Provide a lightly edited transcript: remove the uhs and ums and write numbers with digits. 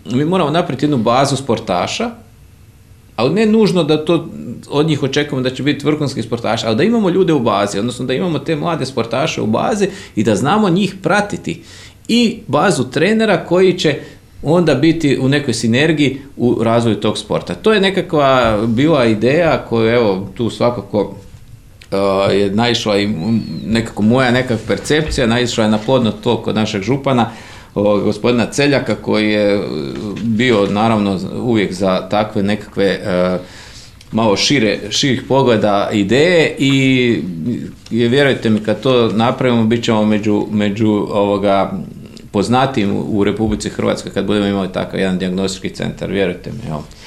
mi moramo napraviti jednu bazu sportaša, ali ne nužno da to od njih očekujemo da će biti vrhunski sportaši, ali da imamo ljude u bazi, odnosno da imamo te mlade sportaše u bazi i da znamo njih pratiti. I bazu trenera koji će onda biti u nekoj sinergiji u razvoju tog sporta. To je nekakva bila ideja koju, evo, tu svakako je naišla i nekako moja nekakva percepcija, naišla je na plodno tlo kod našeg župana, gospodina Celjaka, koji je bio naravno uvijek za takve nekakve malo širih pogleda ideje i vjerujte mi, kad to napravimo, bit ćemo među poznatijim u Republici Hrvatskoj kad budemo imali takav jedan dijagnostički centar, vjerujte mi.